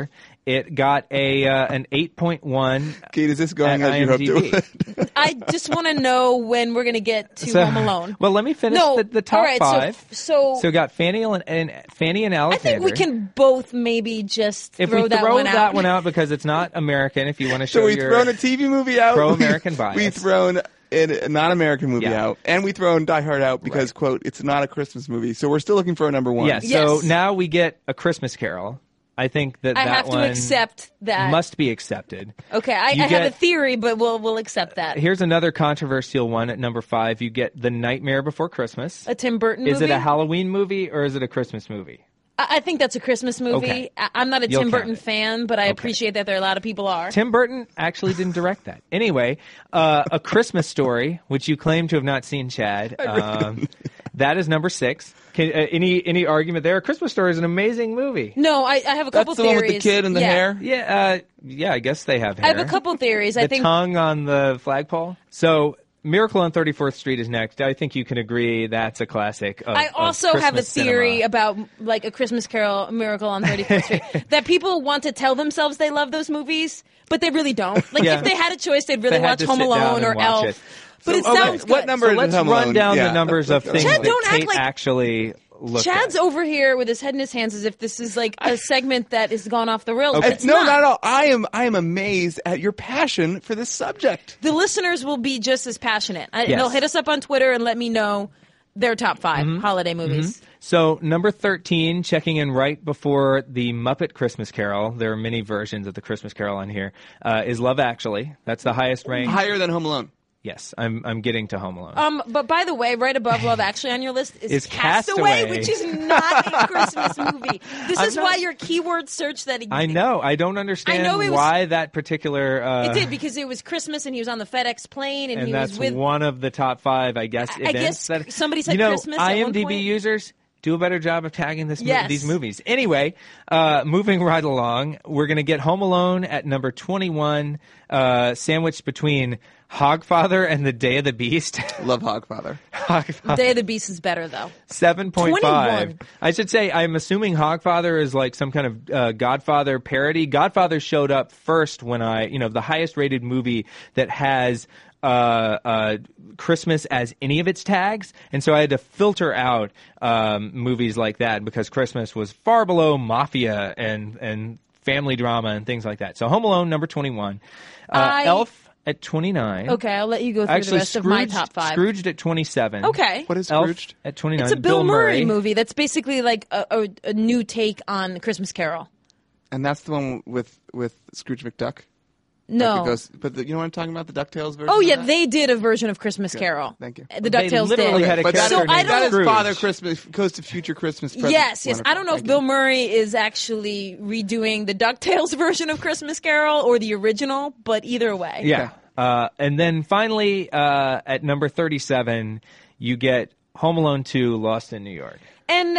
It got a uh, an eight point one. Kate, is this going as you hoped it would? I just want to know when we're going to get to So- Home Alone. Well, let me finish No, the, the top all right, so- five. so- so we got Fanny and, and Fanny and I Alexander. think we can both maybe just If throw we that throw one that out. one out because it's not American, if you want to show So we've your thrown a T V movie out. pro-American we've, bias. We've thrown a non-American movie Yeah. out, and we've thrown Die Hard out because, quote, it's not a Christmas movie. So we're still looking for a number one. Yes. Yes. So now we get A Christmas Carol. I think that I that have to one accept that. must be accepted. Okay, I, You I have get- a theory, but we'll we'll accept that. Here's another controversial one at number five. You get The Nightmare Before Christmas. A Tim Burton Is movie. it a Halloween movie or is it a Christmas movie? I I think that's a Christmas movie. Okay. I- I'm not a You'll Tim count Burton it. fan, but I appreciate that there are a lot of people are. Tim Burton actually didn't direct that. Anyway, uh, A Christmas Story, which you claim to have not seen, Chad. Um, that is number six. Can, uh, any any argument there? A Christmas Story is an amazing movie. No, I, I have a couple That's the theories. one with the kid and the yeah. hair? Yeah, uh, yeah. I guess they have hair. I have a couple theories. The I think tongue on the flagpole. So, Miracle on thirty-fourth Street is next. I think you can agree that's a classic. Of, I of also have a Christmas theory cinema. about like A Christmas Carol, A Miracle on thirty-fourth Street, that people want to tell themselves they love those movies, but they really don't. Like Yeah. if they had a choice, they'd really They had watch to Home sit down Alone and or watch Elf. it. But it So, okay, sounds what good. number So is let's Home run Alone? down Yeah. the numbers of things Chad, that don't act Kate like- actually looked Chad's at. over here with his head in his hands as if this is like a segment that has gone off the rails. Okay. It's no, not. not at all. I am I am amazed at your passion for this subject. The listeners will be just as passionate. I, Yes. They'll hit us up on Twitter and let me know their top five holiday movies. So, number thirteen, checking in right before the Muppet Christmas Carol, there are many versions of the Christmas Carol on here, uh, is Love Actually. That's the highest ranked. Higher than Home Alone. Yes, I'm I'm getting to Home Alone. Um, but by the way, right above Love Actually on your list is, Is Castaway, Castaway. which is not a Christmas movie. This I'm is not- why your keyword search that I know. I don't understand I know it was- why that particular. Uh, It did because it was Christmas and he was on the FedEx plane and, and he that's was with. one of the top five, I guess. I- I events guess that, somebody said you know, Christmas at one IMDb point. users do a better job of tagging this mo- Yes. these movies. Anyway, uh, moving right along, we're going to get Home Alone at number twenty-one, uh, sandwiched between Hogfather and The Day of the Beast. Love Hogfather. Hogfather. Day of the Beast is better though. seven point five. twenty-one. I should say, I'm assuming Hogfather is like some kind of uh, Godfather parody. Godfather showed up first when I, you know, the highest rated movie that has uh, uh, Christmas as any of its tags. And so I had to filter out um, movies like that because Christmas was far below Mafia and, and family drama and things like that. So Home Alone, number twenty-one. Uh, I- Elf at twenty-nine. Okay, I'll let you go through Actually, the rest of my Scrooged- top five. Scrooged at twenty-seven. Okay. What is Elf Scrooged? at twenty-nine. It's a Bill, Murray, movie that's basically like a, a, a new take on Christmas Carol. And that's the one with with Scrooge McDuck. No. Like it goes- but the, you know what I'm talking about? The DuckTales version. Oh of yeah, that? they did a version of Christmas Carol. Thank you. The They DuckTales literally did. had a But that, character So I named don't- that is Scrooge. Father Christmas goes to future Christmas. Present. Yes, yes. I don't know if Wonderful. Bill Thank Murray is actually redoing the DuckTales version of Christmas Carol or the original, but either way. Yeah. Uh, and then finally, uh, at number thirty-seven, you get Home Alone two, Lost in New York. And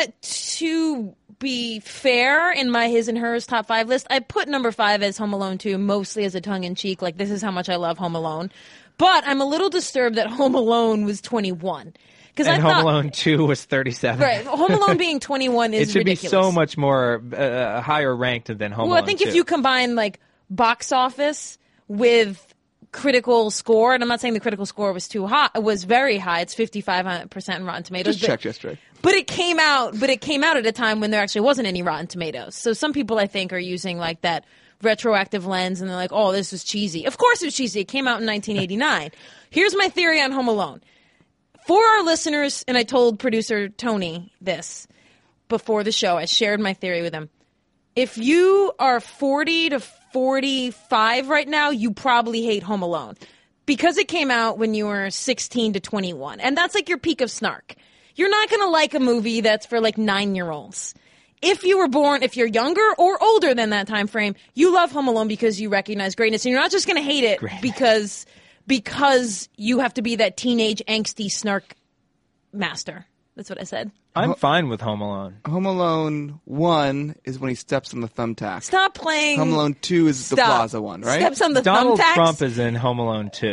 to be fair, in my his and hers top five list, I put number five as Home Alone two, mostly as a tongue in cheek, like this is how much I love Home Alone. But I'm a little disturbed that Home Alone was twenty-one. Because I And Home thought, Alone two was thirty-seven. right, Home Alone being twenty-one is It should ridiculous. be so much more uh, higher ranked than Home Well, Alone I think two. if you combine like box office with critical score, and I'm not saying the critical score was too high, it was very high. It's fifty-five percent in Rotten Tomatoes. Just but- checked yesterday. But it came out, but it came out at a time when there actually wasn't any Rotten Tomatoes. So some people, I think, are using like that retroactive lens, and they're like, "Oh, this was cheesy." Of course, it was cheesy. It came out in nineteen eighty-nine. Here's my theory on Home Alone. For our listeners, and I told producer Tony this before the show. I shared my theory with him. If you are forty to forty-five right now, you probably hate Home Alone because it came out when you were sixteen to twenty-one, and that's like your peak of snark. You're not going to like a movie that's for like nine-year-olds. If you were born, if you're younger or older than that time frame, you love Home Alone because you recognize greatness, and you're not just going to hate it Greatness. because because you have to be that teenage angsty snark master. That's what I said. I'm fine with Home Alone. Home Alone one is when he steps on the thumbtack. Stop playing. Home Alone two is the Stop. Plaza one, right? Steps on the Donald thumbtacks. Trump is in Home Alone two.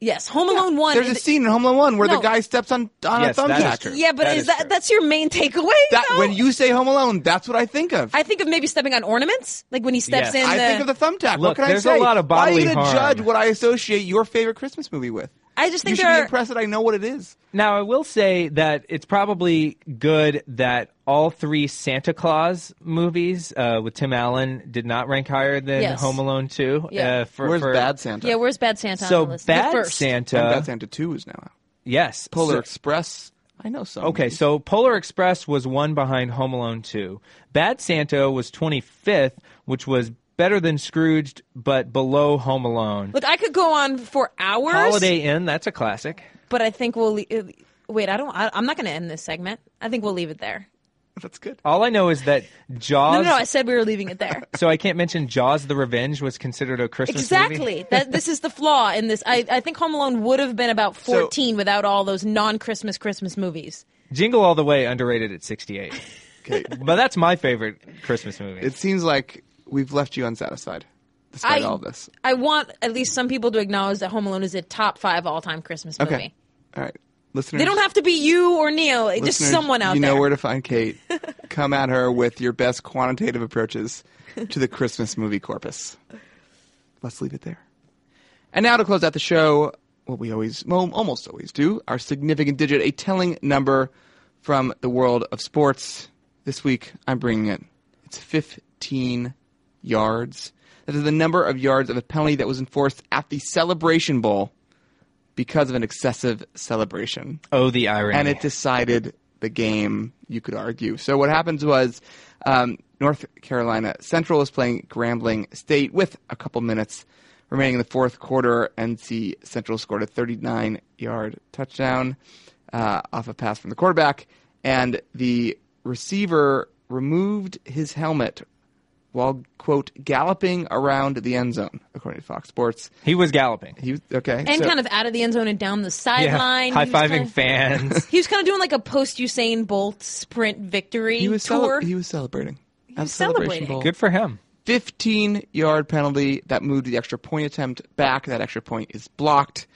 Yes, Home Alone one. There's a is- scene in Home Alone one where No. the guy steps on, on Yes, a that is thumbtack. true. Yeah, but That is is that true. that's your main takeaway? That, though? when you say Home Alone, that's what I think of. I think of maybe stepping on ornaments, like when he steps Yes. in. I the, think of the thumbtack. Look, what can there's I a say? lot of Why are bodily you going to harm. judge what I associate your favorite Christmas movie with? I just You think should there be are. impressed that I know what it is. Now, I will say that it's probably good that all three Santa Claus movies uh, with Tim Allen did not rank higher than Yes. Home Alone two. Yeah. Uh, for, Where's for, Bad Santa? Yeah, where's Bad Santa So on the list? The Bad first. Santa. And Bad Santa two is now out. Yes. Polar So- Express. I know some. Okay, movies. so Polar Express was one behind Home Alone two. Bad Santa was twenty-fifth, which was better than Scrooged, but below Home Alone. Look, I could go on for hours. Holiday Inn, that's a classic. But I think we'll le- uh, wait. I don't. I, I'm not going to end this segment. I think we'll leave it there. That's good. All I know is that Jaws. No, no, no. I said we were leaving it there. So I can't mention Jaws: The Revenge was considered a Christmas Exactly. movie. That this is the flaw in this. I, I think Home Alone would have been about fourteen without all those non-Christmas Christmas movies. Jingle All the Way underrated at sixty-eight. Okay. But that's my favorite Christmas movie. It seems like we've left you unsatisfied despite I, all of this. I want at least some people to acknowledge that Home Alone is a top five all-time Christmas movie. Okay. All right. Listeners. They don't have to be you or Neil. Just listeners, someone out you there. know where to find Kate. Come at her with your best quantitative approaches to the Christmas movie corpus. Let's leave it there. And now to close out the show, what we always, well, almost always do, our significant digit, a telling number from the world of sports. This week, I'm bringing it. It's fifteen yards. That is the number of yards of a penalty that was enforced at the Celebration Bowl because of an excessive celebration. Oh, the irony. And it decided the game, you could argue. So what happens was um, North Carolina Central was playing Grambling State with a couple minutes remaining in the fourth quarter. N C Central scored a thirty-nine-yard touchdown uh, off a pass from the quarterback, and the receiver removed his helmet while, quote, galloping around the end zone, according to Fox Sports. He was galloping. He was, okay. and so- kind of out of the end zone and down the Yeah, sideline. He was high-fiving kind of- fans. He was kind of doing like a post Usain Bolt sprint victory He was, cele- tour. he was celebrating. He was celebrating. Good for him. fifteen-yard penalty that moved the extra point attempt back. That extra point is blocked,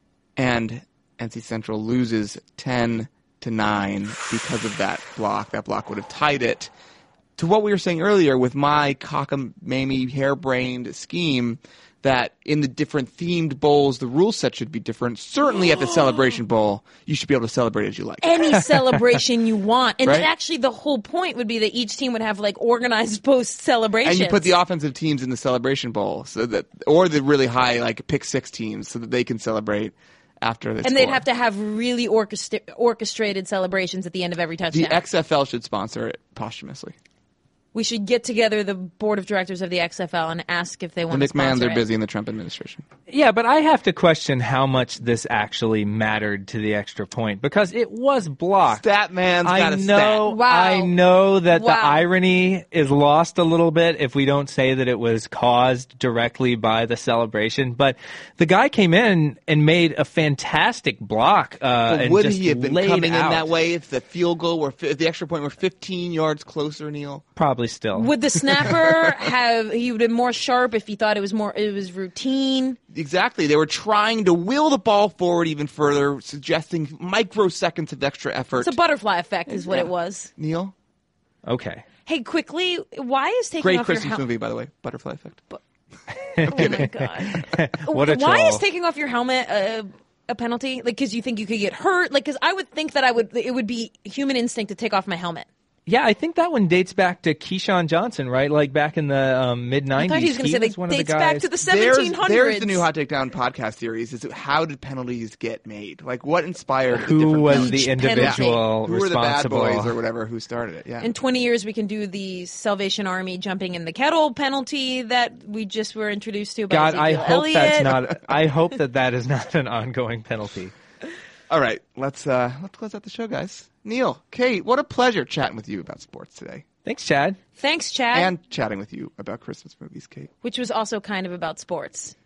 and N C Central loses ten to nine because of that block. That block would have tied it. To what we were saying earlier with my cockamamie, harebrained scheme, that in the different themed bowls, the rule set should be different. Certainly at the Celebration Bowl, you should be able to celebrate as you like. Any celebration you want. And Right? actually, the whole point would be that each team would have like organized post celebrations. And you put the offensive teams in the Celebration Bowl, so that, or the really high like pick six teams, so that they can celebrate after this. and they'd have to have really orchestra- orchestrated celebrations at the end of every touchdown. The X F L should sponsor it posthumously. We should get together the board of directors of the X F L and ask if they The want to McMahon, sponsor they're it. busy in the Trump administration. Yeah, but I have to question how much this actually mattered to the extra point because it was blocked. Stat man's I got a know, stat. Wow. I know that the Wow. irony is lost a little bit if we don't say that it was caused directly by the celebration. But the guy came in and made a fantastic block. Uh, But and would just he have been laid coming out. in that way if the field goal were, fi- if the extra point were fifteen yards closer, Neil? Probably still. Would the snapper have? He would have been more sharp if he thought it was more. It was routine. Exactly. They were trying to will the ball forward even further, suggesting microseconds of extra effort. It's a butterfly effect, is what Yeah. it was. Neil? Okay. Hey, quickly, why is taking Great off Christmas your hel- movie, by the way. Butterfly Effect. Oh my god! What a Why troll. is taking off your helmet a, a penalty? Like, because you think you could get hurt? Like, because I would think that I would. It would be human instinct to take off my helmet. Yeah, I think that one dates back to Keyshawn Johnson, right? Like back in the um, mid nineties. I thought he was going to say like one of the dates guys. back to the There's, seventeen hundreds. there's the new Hot Take Down podcast series. Is how did penalties get made? Like, what inspired the Who different was penalties? the Each penalty. individual Who were the bad responsible? boys or whatever who started it? Yeah. In twenty years, we can do the Salvation Army jumping in the kettle penalty that we just were introduced to by God, I Ezekiel hope Elliott. that's not. I hope that that is not an ongoing penalty. All right, let's uh, let's close out the show, guys. Neil, Kate, what a pleasure chatting with you about sports today, Thanks, Chad. Thanks, Chad. and chatting with you about Christmas movies, Kate. which was also kind of about sports.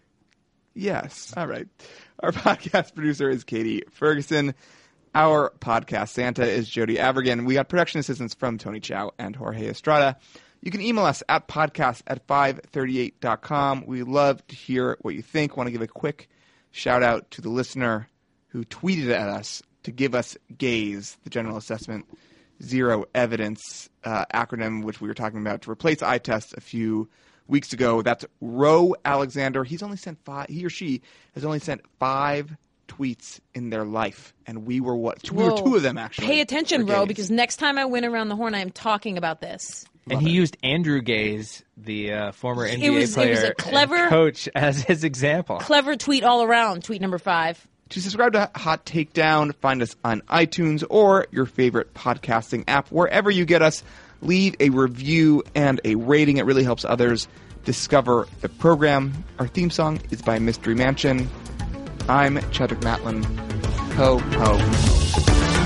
Yes. All right. Our podcast producer is Katie Ferguson. Our podcast Santa is Jody Avergan. We got production assistance from Tony Chow and Jorge Estrada. You can email us at podcast at five thirty-eight dot com. We love to hear what you think. Want to give a quick Shout out to the listener who tweeted at us to give us GAZE, the General Assessment Zero Evidence uh, acronym, which we were talking about to replace eye test a few weeks ago. That's Roe Alexander. He's only sent five. He or she has only sent five tweets in their life, and we were what? We were Whoa. two of them actually. Pay attention, for Ro, GAZE. because next time I win around the horn, I am talking about this. And he used Andrew Gaze, the uh, former N B A It was- it player was a and clever- coach, as his example. Clever tweet all around. Tweet number five. To subscribe to Hot Takedown, find us on iTunes or your favorite podcasting app. Wherever you get us, leave a review and a rating. It really helps others discover the program. Our theme song is by Mystery Mansion. I'm Chadwick Matlin. Ho, ho, ho.